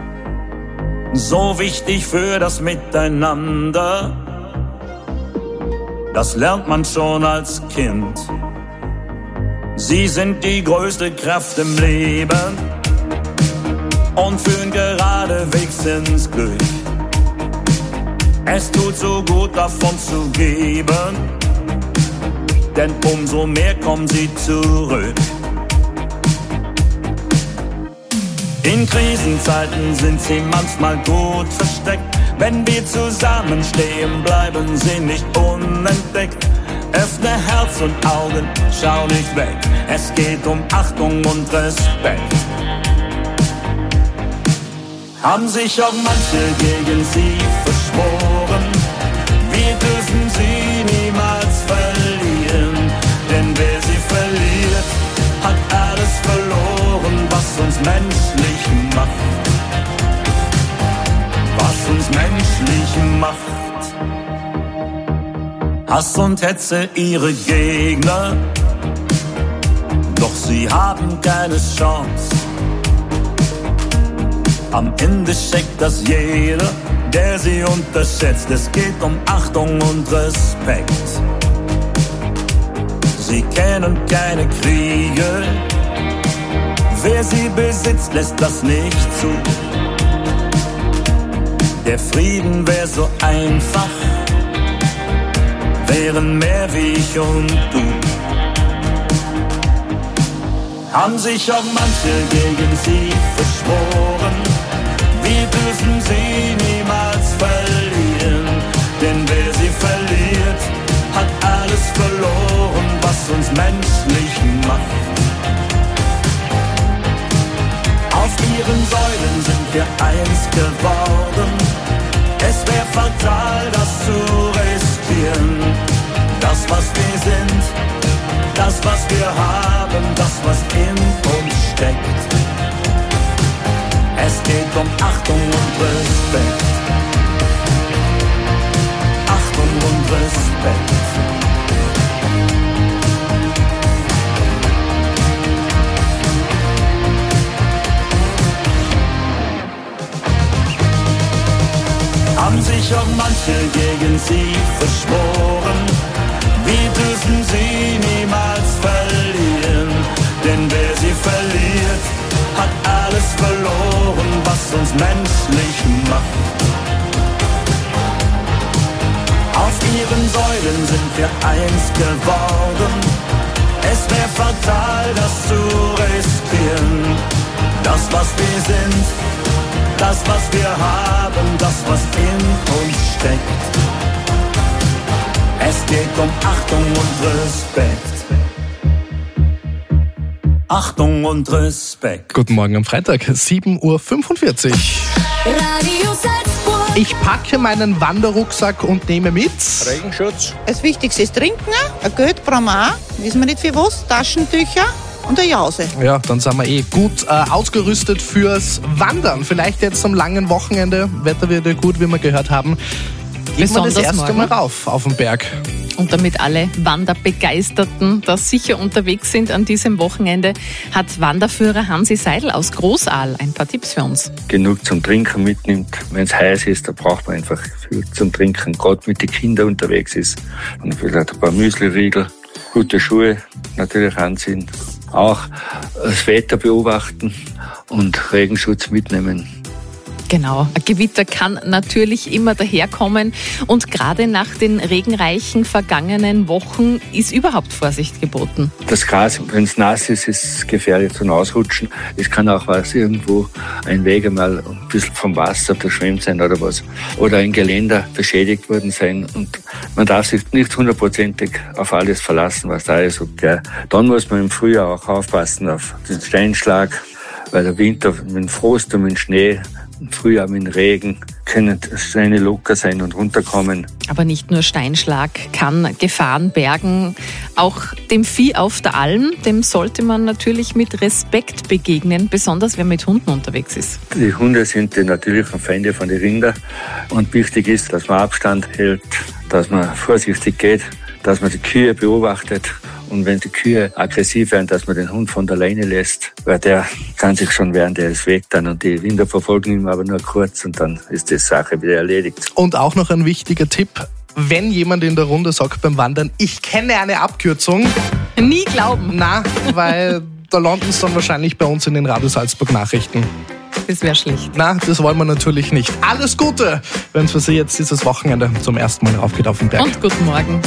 So wichtig für das Miteinander, das lernt man schon als Kind. Sie sind die größte Kraft im Leben und führen geradewegs ins Glück. Es tut so gut, davon zu geben, denn umso mehr kommen sie zurück. In Krisenzeiten sind sie manchmal gut versteckt. Wenn wir zusammenstehen, bleiben sie nicht unentdeckt. Öffne Herz und Augen, schau nicht weg. Es geht um Achtung und Respekt. Haben sich auch manche gegen sie verschworen. Wir dürfen sie niemals verlieren, denn wer sie verliert, hat alles verloren, was uns menschlich macht. Was uns menschlich macht. Hass und Hetze ihre Gegner, doch sie haben keine Chance. Am Ende checkt das jeder, der sie unterschätzt. Es geht um Achtung und Respekt. Sie kennen keine Kriege, wer sie besitzt, lässt das nicht zu. Der Frieden wäre so einfach, wären mehr wie ich und du. Haben sich auch manche gegen sie verschworen. Wir dürfen sie niemals verlieren, denn wer sie verliert, hat alles verloren, was uns menschlich macht. Auf ihren Säulen sind wir eins geworden. Es wäre fatal, das zu riskieren. Das, was wir sind, das, was wir haben, das, was in uns steckt. Es geht um Achtung und Respekt. Achtung und Respekt. Haben sich auch manche gegen sie verschworen. Wir dürfen sie niemals verlieren, denn wer sie verliert, hat alles verloren, was uns menschlich macht. Auf ihren Säulen sind wir eins geworden. Es wäre fatal, das zu riskieren. Das, was wir sind, das, was wir haben, das, was in uns steckt. Es geht um Achtung und Respekt. Achtung und Respekt. Guten Morgen am Freitag, sieben Uhr fünfundvierzig. Radio Salzburg. Ich packe meinen Wanderrucksack und nehme mit Regenschutz. Das Wichtigste ist Trinken, ein Geld brauchen wir auch, wissen wir nicht für was, Taschentücher und eine Jause. Ja, dann sind wir eh gut äh, ausgerüstet fürs Wandern. Vielleicht jetzt am langen Wochenende, Wetter wird ja gut, wie wir gehört haben. Geht man das erste Mal rauf auf den Berg. Und damit alle Wanderbegeisterten da sicher unterwegs sind an diesem Wochenende, hat Wanderführer Hansi Seidel aus Großaal ein paar Tipps für uns. Genug zum Trinken mitnimmt. Wenn es heiß ist, da braucht man einfach viel zum Trinken. Gerade mit den Kindern unterwegs ist. Und vielleicht ein paar Müsli-Riegel, gute Schuhe natürlich anziehen. Auch das Wetter beobachten und Regenschutz mitnehmen. Genau, ein Gewitter kann natürlich immer daherkommen und gerade nach den regenreichen vergangenen Wochen ist überhaupt Vorsicht geboten. Das Gras, wenn es nass ist, ist es gefährlich zum Ausrutschen. Es kann auch was irgendwo ein Weg einmal ein bisschen vom Wasser verschwemmt sein oder was. Oder ein Geländer beschädigt worden sein und man darf sich nicht hundertprozentig auf alles verlassen, was da ist. Und, ja, dann muss man im Frühjahr auch aufpassen auf den Steinschlag, weil der Winter mit dem Frost und mit dem Schnee Frühjahr mit Regen können Steine locker sein und runterkommen. Aber nicht nur Steinschlag kann Gefahren bergen. Auch dem Vieh auf der Alm, dem sollte man natürlich mit Respekt begegnen, besonders wenn man mit Hunden unterwegs ist. Die Hunde sind die natürlichen Feinde von den Rindern. Und wichtig ist, dass man Abstand hält, dass man vorsichtig geht, dass man die Kühe beobachtet. Und wenn die Kühe aggressiv werden, dass man den Hund von der Leine lässt, weil der kann sich schon wehren, der ist weg dann. Und die Rinder verfolgen ihn aber nur kurz und dann ist die Sache wieder erledigt. Und auch noch ein wichtiger Tipp, wenn jemand in der Runde sagt beim Wandern, ich kenne eine Abkürzung. Nie glauben. Na, weil da landen es dann wahrscheinlich bei uns in den Radio Salzburg Nachrichten. Das wäre schlecht. Na, das wollen wir natürlich nicht. Alles Gute, wenn es für Sie jetzt dieses Wochenende zum ersten Mal raufgeht auf den Berg. Und guten Morgen.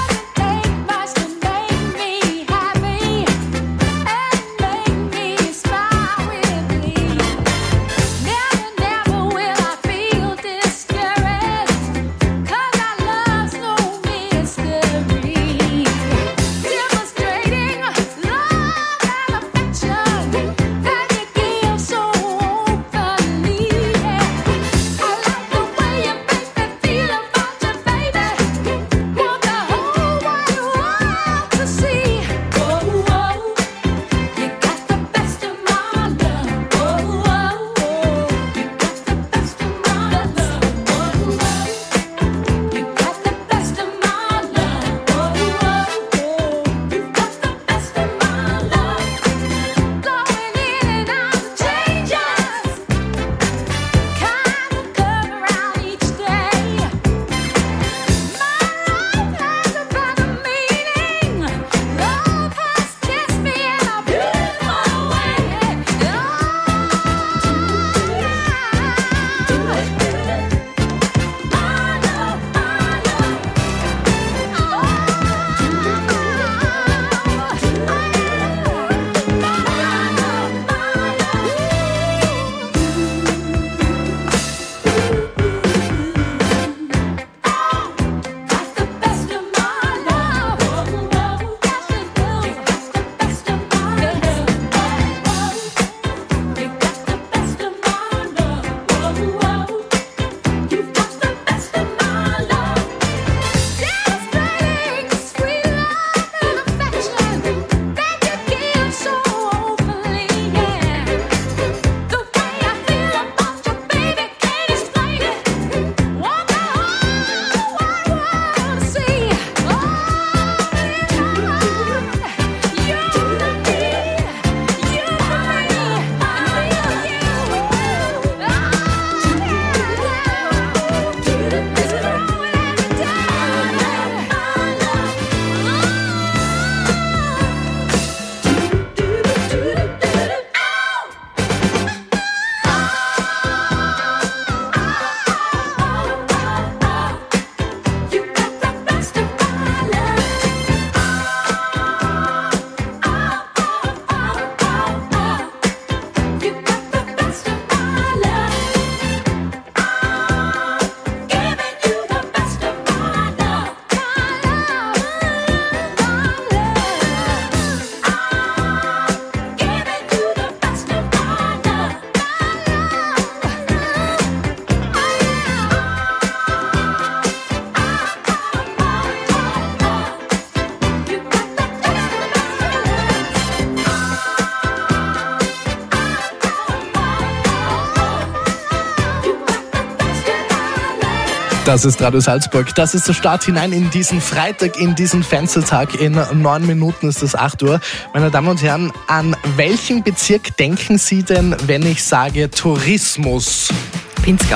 Das ist Radio Salzburg. Das ist der Start hinein in diesen Freitag, in diesen Fenstertag. In neun Minuten ist es acht Uhr. Meine Damen und Herren, an welchen Bezirk denken Sie denn, wenn ich sage Tourismus? Pinzgau.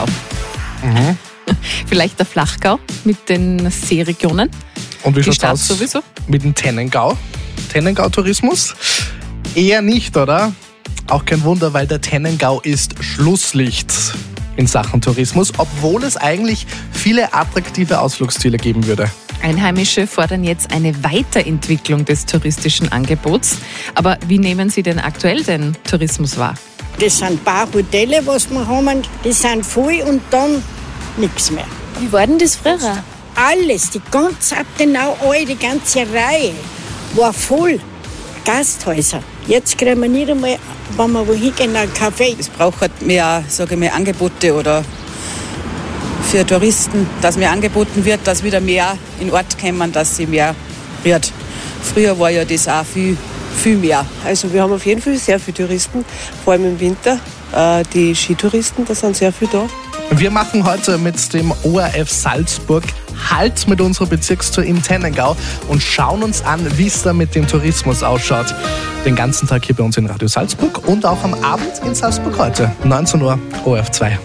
Mhm. Vielleicht der Flachgau mit den Seeregionen. Und wie Die schaut's Stadt aus sowieso. mit dem Tennengau? Tennengau-Tourismus? Eher nicht, oder? Auch kein Wunder, weil der Tennengau ist Schlusslicht in Sachen Tourismus, obwohl es eigentlich viele attraktive Ausflugsziele geben würde. Einheimische fordern jetzt eine Weiterentwicklung des touristischen Angebots. Aber wie nehmen Sie denn aktuell den Tourismus wahr? Das sind ein paar Hotelle, was wir haben, die sind voll und dann nichts mehr. Wie war denn das früher? Alles, die ganze Abtenau, all, die ganze Reihe war voll. Gasthäuser. Jetzt kriegen wir nicht einmal, wenn wir wohin gehen, einen Kaffee. Es braucht halt mehr, sage ich mal, Angebote oder für Touristen, dass mehr angeboten wird, dass wieder mehr in den Ort kommen, dass sie mehr rührt. Früher war ja das auch viel, viel mehr. Also wir haben auf jeden Fall sehr viele Touristen, vor allem im Winter. Äh, die Skitouristen, da sind sehr viele da. Wir machen heute mit dem O R F Salzburg Halt mit unserer Bezirkstour im Tennengau und schauen uns an, wie es da mit dem Tourismus ausschaut. Den ganzen Tag hier bei uns in Radio Salzburg und auch am Abend in Salzburg heute, neunzehn Uhr, O R F zwei.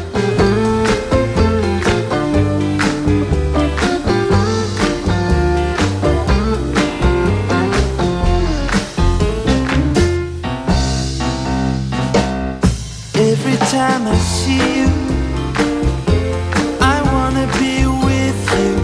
Every time I see you, I wanna be with you.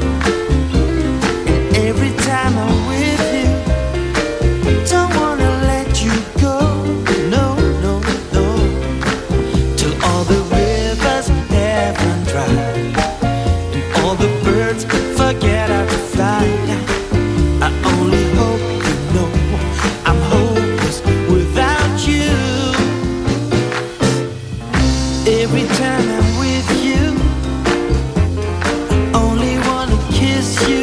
And every time I'm with you, don't wanna let you go. No, no, no. Till all the rivers have run dry and all the birds forget how to fly. I only hope you know I'm hopeless without you. Every time I'm with you, I only wanna kiss you.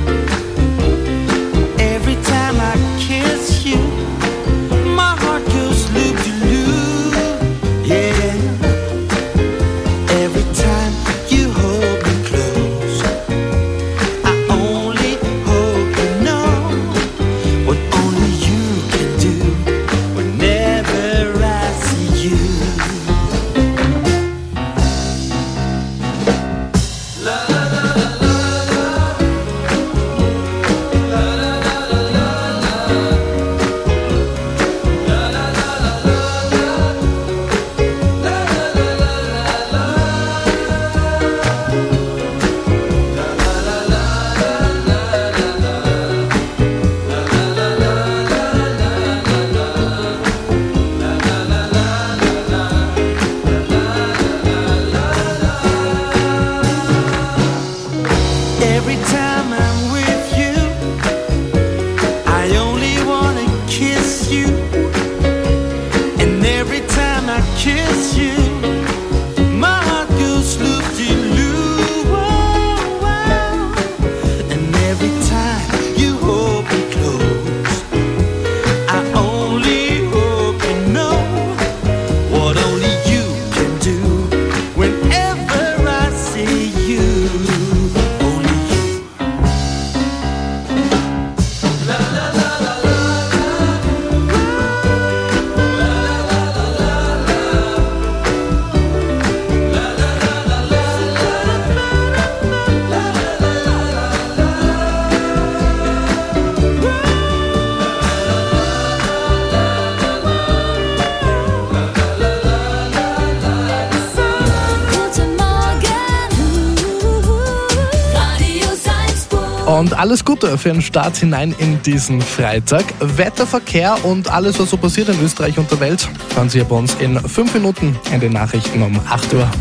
Every time I kiss you, my heart goes loop de loop. Yeah. Every time you hold me close, I only hope you know what only you can do whenever I see you. Every time I'm with you, I only wanna kiss you. And every time I kiss you, my heart goes loop de loop. Whoa, whoa. And every time you hold me close, I only hope you know what only you can do whenever I see you. Und alles Gute für den Start hinein in diesen Freitag. Wetter, Verkehr und alles, was so passiert in Österreich und der Welt, hören Sie hier bei uns in fünf Minuten in den Nachrichten um acht Uhr.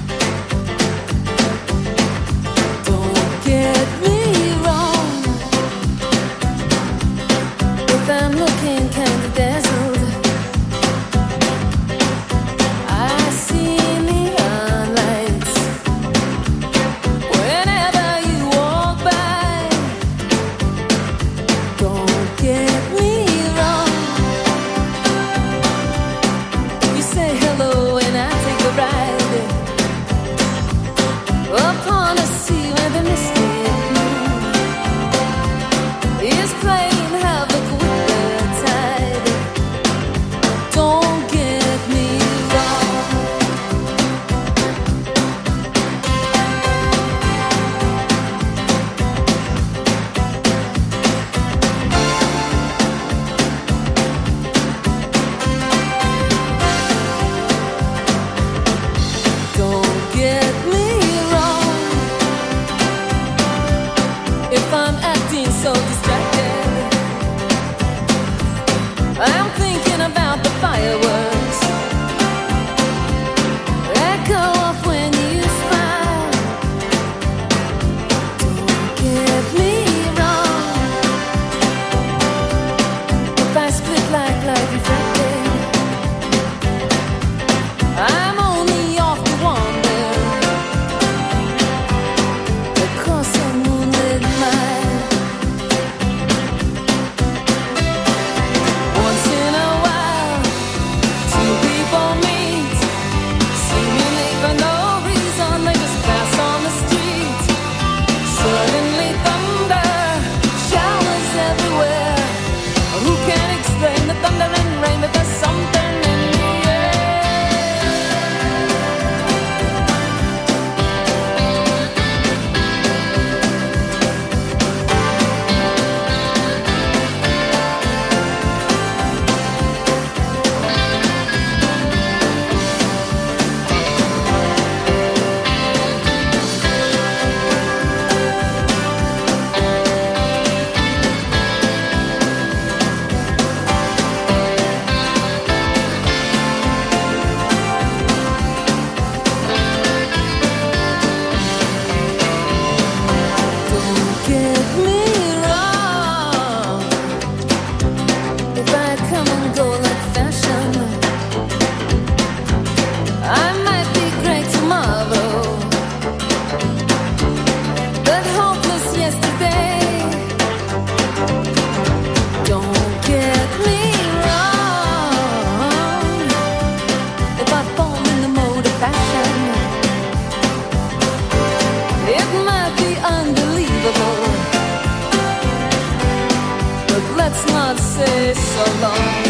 not say so long.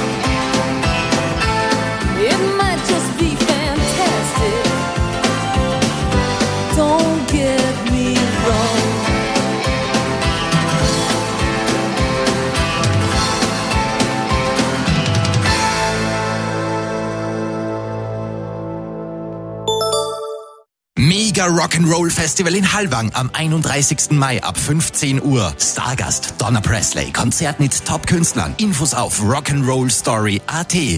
It might just be fantastic. Don't get me wrong. Mega Rock'n'Roll Festival in Hallwang am einunddreißigsten Mai ab fünfzehn Uhr. Stargast Donna Presley, Konzert mit Top-Künstlern. Infos auf rock'n'rollstory punkt a t.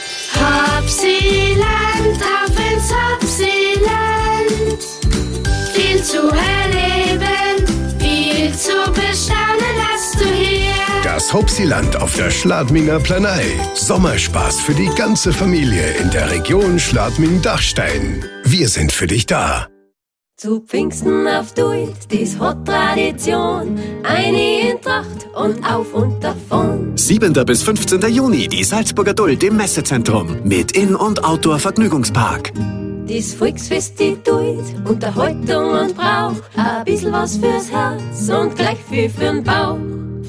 Hopsiland, auf ins Hopsiland. Viel zu erleben, viel zu bestaunen hast du hier. Das Hopsiland auf der Schladminger Planei. Sommerspaß für die ganze Familie in der Region Schladming-Dachstein. Wir sind für dich da. Zu Pfingsten auf Duit, dies hat Tradition. Eine in Tracht und auf und davon. siebenten bis fünfzehnten Juni die Salzburger Duld im Messezentrum mit In- und Outdoor-Vergnügungspark. Dies Volksfest, die Duit, Unterhaltung und Brauch. Ein bisschen was fürs Herz und gleich viel für'n Bauch.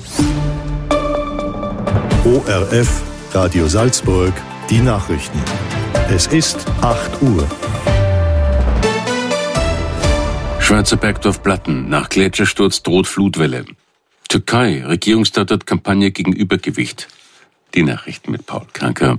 O R F, Radio Salzburg, die Nachrichten. Es ist acht Uhr. Schweizer Bergdorf Platten. Nach Gletschersturz droht Flutwelle. Türkei. Regierungsstaat Kampagne gegen Übergewicht. Die Nachrichten mit Paul Kranker.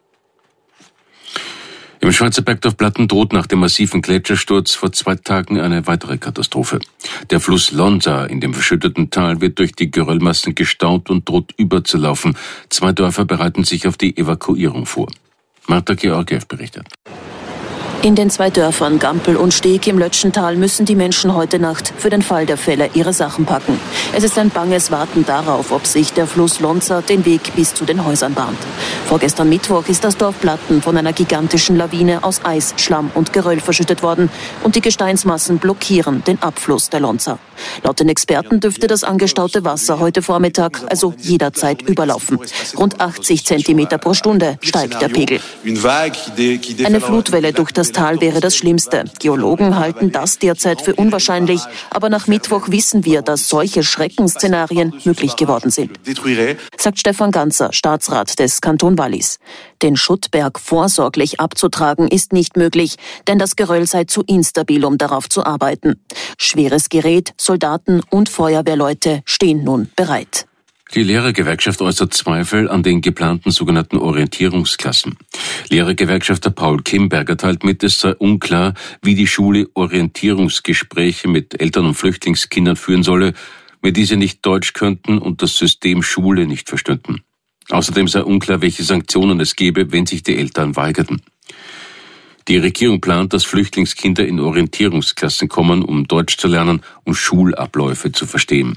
Im Schweizer Bergdorf Platten droht nach dem massiven Gletschersturz vor zwei Tagen eine weitere Katastrophe. Der Fluss Lonsa in dem verschütteten Tal wird durch die Geröllmassen gestaut und droht überzulaufen. Zwei Dörfer bereiten sich auf die Evakuierung vor. Marta Georgiev berichtet. In den zwei Dörfern Gampel und Steg im Lötschental müssen die Menschen heute Nacht für den Fall der Fälle ihre Sachen packen. Es ist ein banges Warten darauf, ob sich der Fluss Lonza den Weg bis zu den Häusern bahnt. Vorgestern Mittwoch ist das Dorf Platten von einer gigantischen Lawine aus Eis, Schlamm und Geröll verschüttet worden und die Gesteinsmassen blockieren den Abfluss der Lonza. Laut den Experten dürfte das angestaute Wasser heute Vormittag also jederzeit überlaufen. Rund achtzig Zentimeter pro Stunde steigt der Pegel. Eine Flutwelle durch das Tal wäre das Schlimmste. Geologen halten das derzeit für unwahrscheinlich, aber nach Mittwoch wissen wir, dass solche Schreckensszenarien möglich geworden sind, sagt Stefan Ganzer, Staatsrat des Kanton Wallis. Den Schuttberg vorsorglich abzutragen ist nicht möglich, denn das Geröll sei zu instabil, um darauf zu arbeiten. Schweres Gerät, Soldaten und Feuerwehrleute stehen nun bereit. Die Lehrergewerkschaft äußert Zweifel an den geplanten sogenannten Orientierungsklassen. Lehrergewerkschafter Paul Kimberger teilt mit, es sei unklar, wie die Schule Orientierungsgespräche mit Eltern und Flüchtlingskindern führen solle, wenn diese nicht Deutsch könnten und das System Schule nicht verstünden. Außerdem sei unklar, welche Sanktionen es gebe, wenn sich die Eltern weigerten. Die Regierung plant, dass Flüchtlingskinder in Orientierungsklassen kommen, um Deutsch zu lernen und Schulabläufe zu verstehen.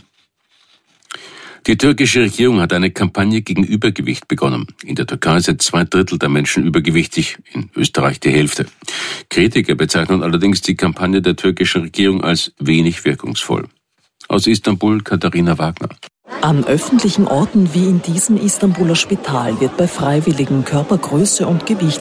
Die türkische Regierung hat eine Kampagne gegen Übergewicht begonnen. In der Türkei sind zwei Drittel der Menschen übergewichtig, in Österreich die Hälfte. Kritiker bezeichnen allerdings die Kampagne der türkischen Regierung als wenig wirkungsvoll. Aus Istanbul Katharina Wagner. An öffentlichen Orten wie in diesem Istanbuler Spital wird bei Freiwilligen Körpergröße und Gewicht